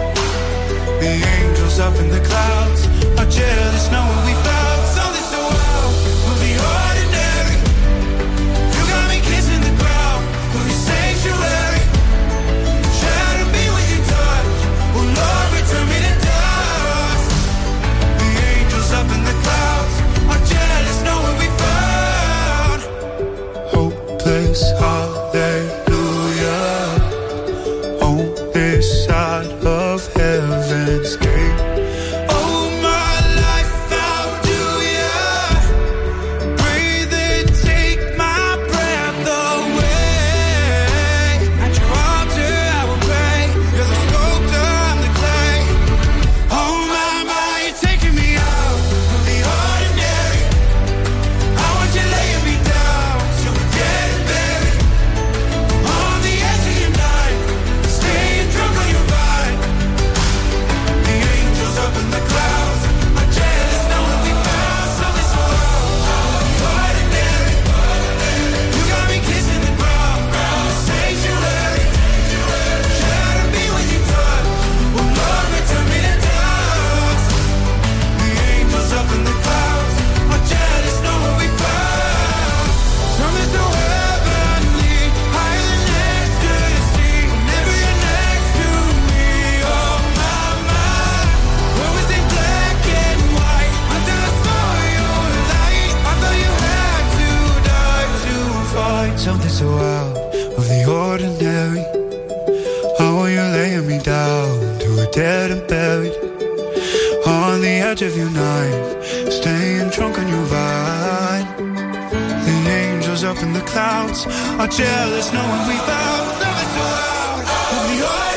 The angels up in the clouds are jealous knowing we found something so out of the ordinary. You got me kissing the ground of your sanctuary. Shadow me when you touch, oh Lord, return me to dust. The angels up in the clouds are jealous knowing we found hopeless hallelujah on this side of heaven's gate. Oh, my life, how do ya breathe and take my breath away? At your altar I will pray. You're the sculptor, I'm the clay. Oh my, my, you're taking me out of the ordinary. I want you laying me down to a dead and buried, on the edge of your knife, staying drunk on your ride. The angels up in the clouds are jealous knowing we found something so out of the ordinary. You got me kissing the ground, the sanctuary. Shadow me when you touch, oh Lord, return me to dust. The angels up in the clouds are jealous knowing we found something so heavenly, higher than ecstasy. Whenever you're next to me, oh my, my. What was in black and white until I saw your light? I thought you had to die to find something so out of the ordinary. How are you laying me down to a dead and buried, on the edge of your knife, staying drunk on your ride. The angels up in the clouds are jealous knowing we found something so out of the ordinary.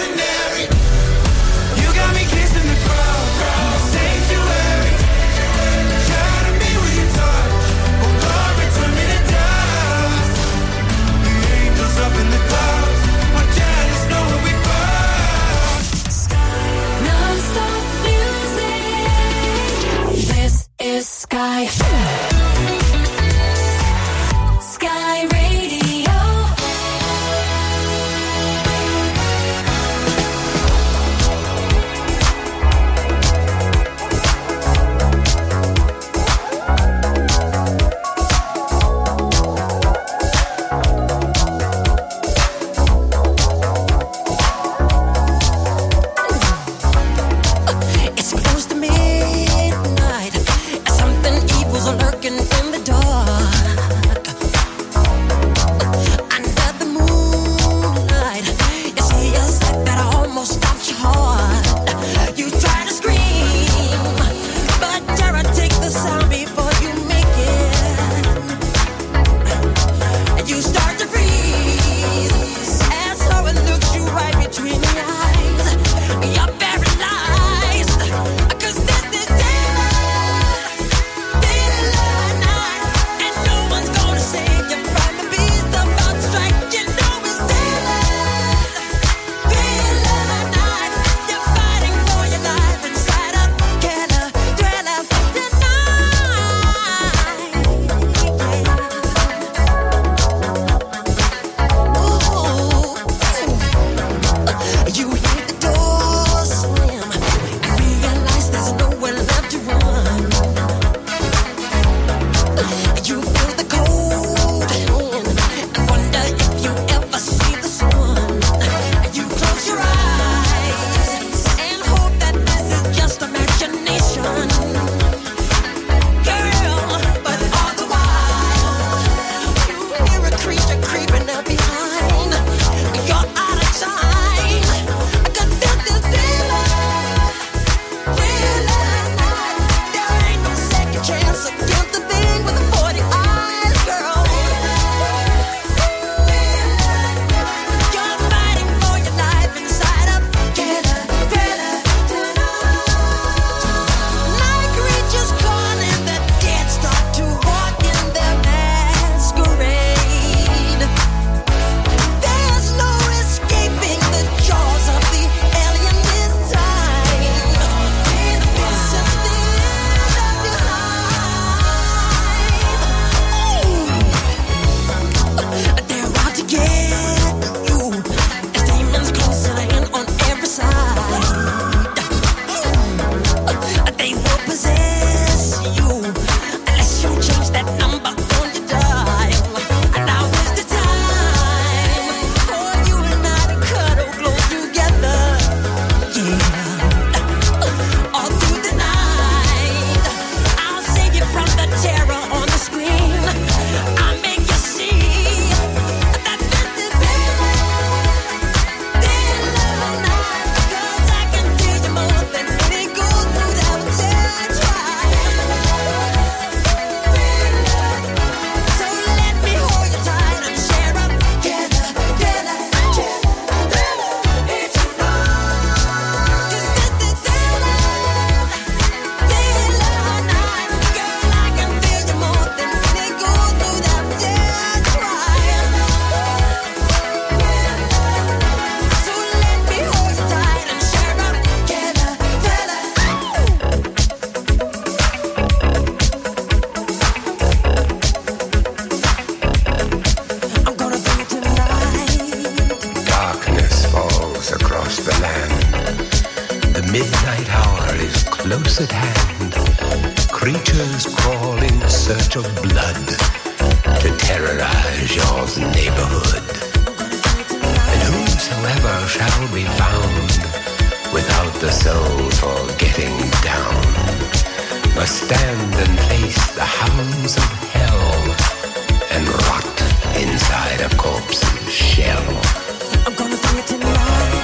midnight hour is close at hand. Creatures crawl in search of blood to terrorize your neighborhood. And whosoever shall be found without the soul for getting down must stand and face the hounds of hell and rot inside a corpse's shell. I'm gonna do it tonight.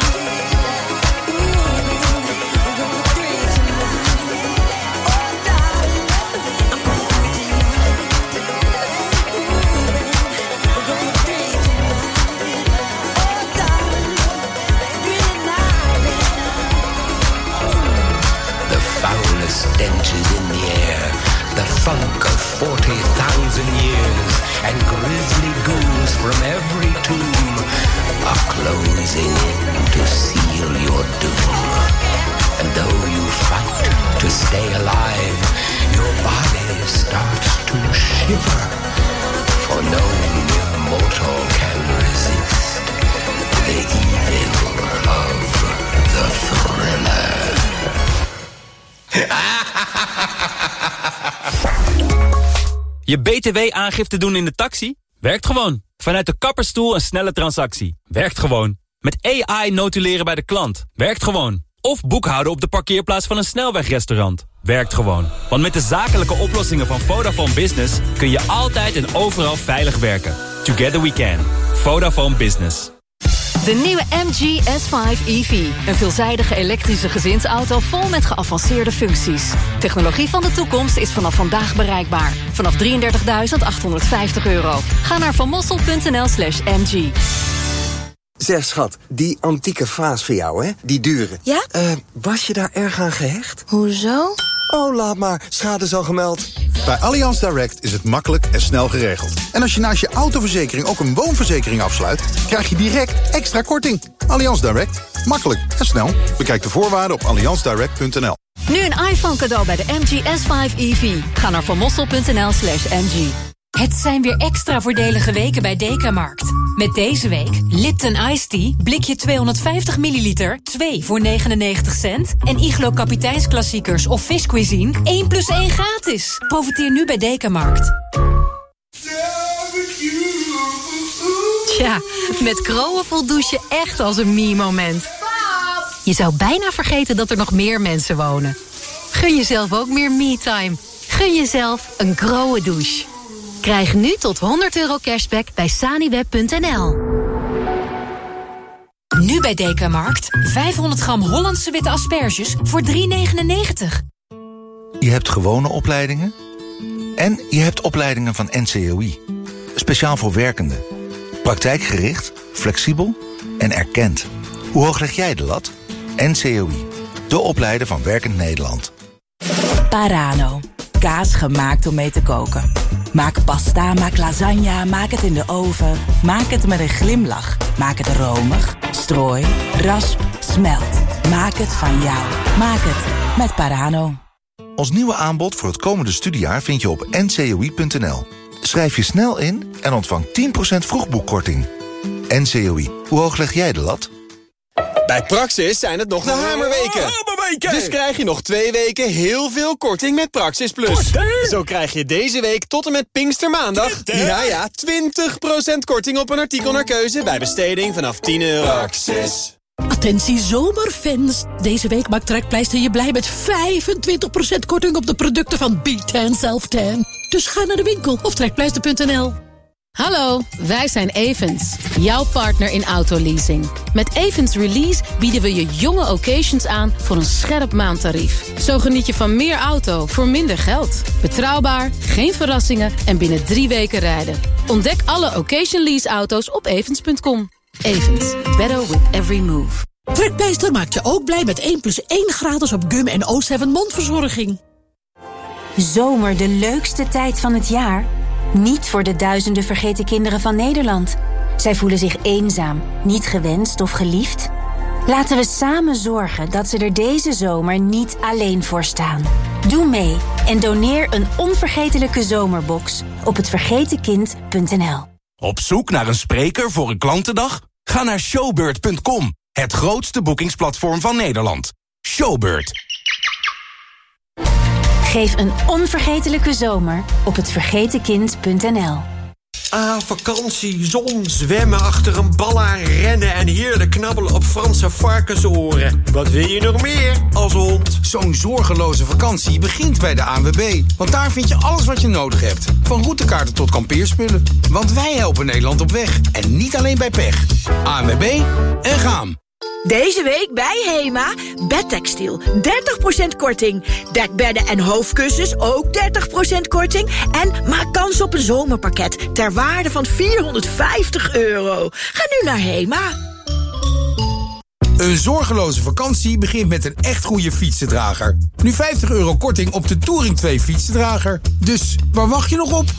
Stenches in the air, the funk of forty thousand years, and grisly ghouls from every tomb are closing in to seal your doom. And though you fight to stay alive, your body starts to shiver, for no mere mortal can resist the evil of the thriller. Je B T W-aangifte doen in de taxi? Werkt gewoon. Vanuit de kapperstoel een snelle transactie. Werkt gewoon. Met A I notuleren bij de klant. Werkt gewoon. Of boekhouden op de parkeerplaats van een snelwegrestaurant. Werkt gewoon. Want met de zakelijke oplossingen van Vodafone Business kun je altijd en overal veilig werken. Together we can. Vodafone Business. De nieuwe M G S vijf E V. Een veelzijdige elektrische gezinsauto vol met geavanceerde functies. Technologie van de toekomst is vanaf vandaag bereikbaar. Vanaf drieëndertigduizend achthonderdvijftig euro. Ga naar vanmossel.nl slash mg. Zeg schat, die antieke vaas voor jou, hè? Die dure. Ja? Uh, was je daar erg aan gehecht? Hoezo? Oh, laat maar. Schade is al gemeld. Bij Allianz Direct is het makkelijk en snel geregeld. En als je naast je autoverzekering ook een woonverzekering afsluit, krijg je direct extra korting. Allianz Direct. Makkelijk en snel. Bekijk de voorwaarden op allianz direct punt n l. Nu een iPhone cadeau bij de M G S vijf E V. Ga naar vanmossel.nl slash mg. Het zijn weer extra voordelige weken bij Dekamarkt. Met deze week Lipton Ice Tea, blikje tweehonderdvijftig milliliter, twee voor negenennegentig cent. En Iglo Kapiteinsklassiekers of Fish Cuisine, één plus één gratis. Profiteer nu bij Dekamarkt. Tja, met Kroon voelt je echt als een me-moment. Je zou bijna vergeten dat er nog meer mensen wonen. Gun jezelf ook meer me-time. Gun jezelf een Kroon douche. Krijg nu tot honderd euro cashback bij saniweb punt n l. Nu bij Dekamarkt, vijfhonderd gram Hollandse witte asperges voor drie negenennegentig. Je hebt gewone opleidingen en je hebt opleidingen van N C O I. Speciaal voor werkenden. Praktijkgericht, flexibel en erkend. Hoe hoog leg jij de lat? N C O I, de opleider van Werkend Nederland. Parano. Kaas gemaakt om mee te koken. Maak pasta, maak lasagne, maak het in de oven. Maak het met een glimlach. Maak het romig, strooi, rasp, smelt. Maak het van jou. Maak het met Parano. Ons nieuwe aanbod voor het komende studiejaar vind je op n c o i punt n l. Schrijf je snel in en ontvang tien procent vroegboekkorting. N C O I, hoe hoog leg jij de lat? Bij Praxis zijn het nog de hamerweken. hamerweken. Dus krijg je nog twee weken heel veel korting met Praxis Plus. Korting? Zo krijg je deze week tot en met Pinkstermaandag... ja ja, twintig procent korting op een artikel naar keuze... bij besteding vanaf tien euro. Praxis. Attentie zomerfans. Deze week maakt Trekpleister je blij met vijfentwintig procent korting... op de producten van B tien Self Tan. Dus ga naar de winkel of trekpleister punt n l. Hallo, wij zijn Evans, jouw partner in autoleasing. Met Evans Release bieden we je jonge occasions aan voor een scherp maandtarief. Zo geniet je van meer auto voor minder geld. Betrouwbaar, geen verrassingen en binnen drie weken rijden. Ontdek alle occasion lease auto's op evans punt com. Evans, better with every move. Trekpleister maakt je ook blij met één plus één gratis op gum en O zeven mondverzorging. Zomer, de leukste tijd van het jaar? Niet voor de duizenden vergeten kinderen van Nederland. Zij voelen zich eenzaam, niet gewenst of geliefd. Laten we samen zorgen dat ze er deze zomer niet alleen voor staan. Doe mee en doneer een onvergetelijke zomerbox op het vergeten kind punt n l. Op zoek naar een spreker voor een klantendag? Ga naar showbird punt com, het grootste boekingsplatform van Nederland. Showbird. Geef een onvergetelijke zomer op het vergeten kind punt n l. Ah, vakantie, zon, zwemmen achter een bal aan, rennen en heerlijk knabbelen op Franse varkensoren. Wat wil je nog meer als hond? Zo'n zorgeloze vakantie begint bij de A N W B. Want daar vind je alles wat je nodig hebt. Van routekaarten tot kampeerspullen. Want wij helpen Nederland op weg. En niet alleen bij pech. A N W B en gaan. Deze week bij HEMA, bedtextiel, dertig procent korting. Dekbedden en hoofdkussens, ook dertig procent korting. En maak kans op een zomerpakket ter waarde van vierhonderdvijftig euro. Ga nu naar HEMA. Een zorgeloze vakantie begint met een echt goede fietsendrager. Nu vijftig euro korting op de Touring twee fietsendrager. Dus waar wacht je nog op?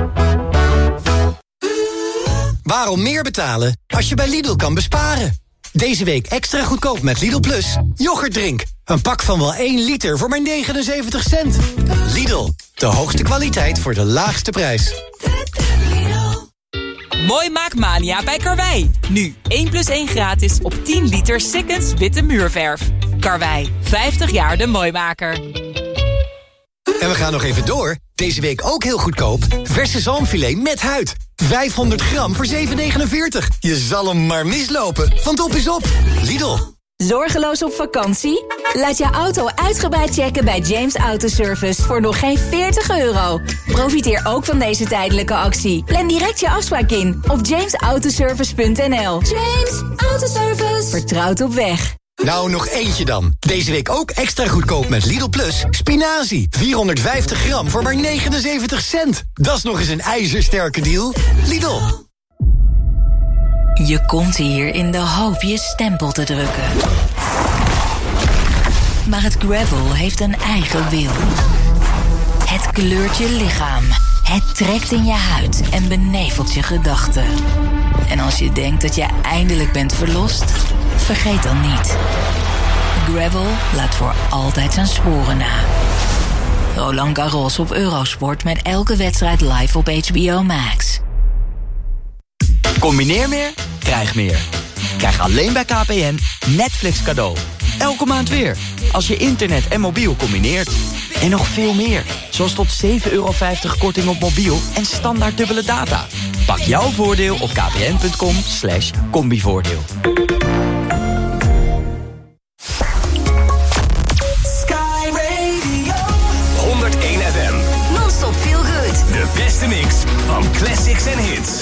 Waarom meer betalen als je bij Lidl kan besparen? Deze week extra goedkoop met Lidl Plus. Yoghurtdrink. Een pak van wel één liter voor maar negenenzeventig cent. Lidl, de hoogste kwaliteit voor de laagste prijs. Mooi Maakmania bij Karwei. Nu één plus één gratis op tien liter Sikkens witte muurverf. Karwei, vijftig jaar de mooimaker. En we gaan nog even door. Deze week ook heel goedkoop. Verse zalmfilet met huid. vijfhonderd gram voor zeven negenenveertig. Je zal hem maar mislopen. Van top is op. Lidl. Zorgeloos op vakantie? Laat je auto uitgebreid checken bij James Autoservice voor nog geen veertig euro. Profiteer ook van deze tijdelijke actie. Plan direct je afspraak in op james autoservice punt n l. James Autoservice. Vertrouwd op weg. Nou, nog eentje dan. Deze week ook extra goedkoop met Lidl Plus. Spinazie, vierhonderdvijftig gram voor maar negenenzeventig cent. Dat is nog eens een ijzersterke deal. Lidl. Je komt hier in de hoop je stempel te drukken. Maar het gravel heeft een eigen wil. Het kleurt je lichaam. Het trekt in je huid en benevelt je gedachten. En als je denkt dat je eindelijk bent verlost, vergeet dan niet. Gravel laat voor altijd zijn sporen na. Roland Garros op Eurosport met elke wedstrijd live op H B O Max. Combineer meer, krijg meer. Krijg alleen bij K P N Netflix cadeau. Elke maand weer, als je internet en mobiel combineert. En nog veel meer, zoals tot zeven euro vijftig korting op mobiel en standaard dubbele data. Pak jouw voordeel op kpn.com slash combivoordeel. Sky Radio. honderdéén F M. Non-stop feel good. De beste mix van classics en hits.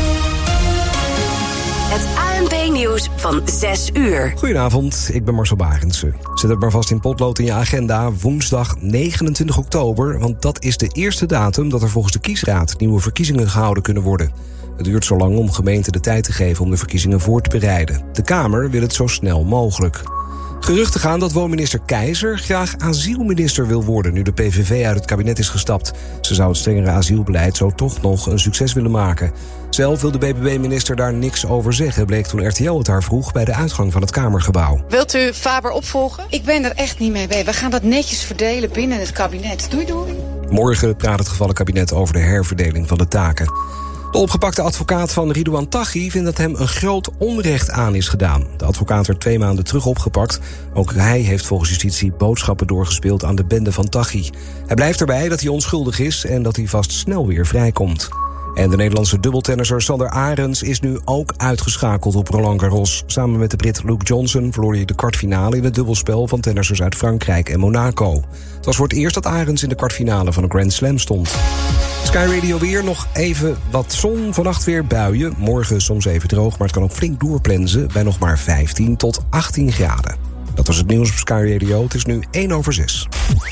Het A N P-nieuws van zes uur. Goedenavond, ik ben Marcel Barendse. Zet het maar vast in potlood in je agenda. Woensdag negenentwintig oktober, want dat is de eerste datum dat er volgens de kiesraad nieuwe verkiezingen gehouden kunnen worden. Het duurt zo lang om gemeenten de tijd te geven om de verkiezingen voor te bereiden. De Kamer wil het zo snel mogelijk. Geruchten gaan dat woonminister Keizer graag asielminister wil worden nu de P V V uit het kabinet is gestapt. Ze zou het strengere asielbeleid zo toch nog een succes willen maken. Zelf wil de B B B-minister daar niks over zeggen, bleek toen R T L het haar vroeg bij de uitgang van het Kamergebouw. Wilt u Faber opvolgen? Ik ben er echt niet mee bij. We gaan dat netjes verdelen binnen het kabinet. Doei doei. Morgen praat het gevallen kabinet over de herverdeling van de taken. De opgepakte advocaat van Ridouan Taghi vindt dat hem een groot onrecht aan is gedaan. De advocaat werd twee maanden terug opgepakt. Ook hij heeft volgens justitie boodschappen doorgespeeld aan de bende van Taghi. Hij blijft erbij dat hij onschuldig is en dat hij vast snel weer vrijkomt. En de Nederlandse dubbeltennisser Sander Arends is nu ook uitgeschakeld op Roland Garros. Samen met de Brit Luke Johnson verloor hij de kwartfinale in het dubbelspel van tennissers uit Frankrijk en Monaco. Het was voor het eerst dat Arends in de kwartfinale van een Grand Slam stond. Sky Radio weer, nog even wat zon, vannacht weer buien. Morgen soms even droog, maar het kan ook flink doorplensen bij nog maar vijftien tot achttien graden. Dat was het nieuws op Sky Radio. Het is nu één over zes.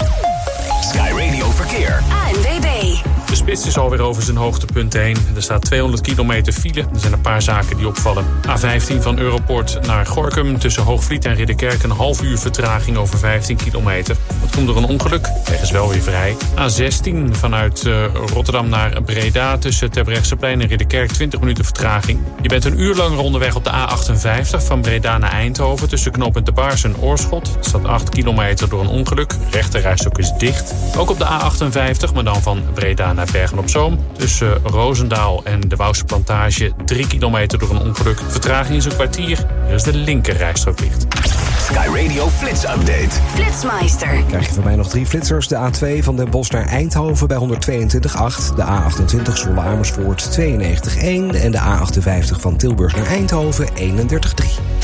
Sky Radio Verkeer. A N W B. De spits is alweer over zijn hoogtepunt heen. Er staat tweehonderd kilometer file. Er zijn een paar zaken die opvallen. A vijftien van Europort naar Gorinchem. Tussen Hoogvliet en Ridderkerk een half uur vertraging over vijftien kilometer. Dat komt door een ongeluk. De weg is wel weer vrij. A zestien vanuit uh, Rotterdam naar Breda. Tussen Terbrechtseplein en Ridderkerk twintig minuten vertraging. Je bent een uur langer onderweg op de A achtenvijftig van Breda naar Eindhoven. Tussen knooppunt De Baars en Oorschot. Er staat acht kilometer door een ongeluk. Rechterrijstok is dicht. Ook op de A achtenvijftig, maar dan van Breda naar Bergen-op-Zoom. Tussen Roosendaal en de Wouwse Plantage drie kilometer door een ongeluk. Vertraging is een kwartier. Er is de linkerrijstrook dicht. Sky Radio Flits Update. Flitsmeister. Krijg je van mij nog drie flitsers. De A twee van Den Bosch naar Eindhoven bij honderdtweeëntwintig komma acht. De A achtentwintig Zwolle Amersfoort tweeënnegentig komma één. En de A achtenvijftig van Tilburg naar Eindhoven eenendertig komma drie.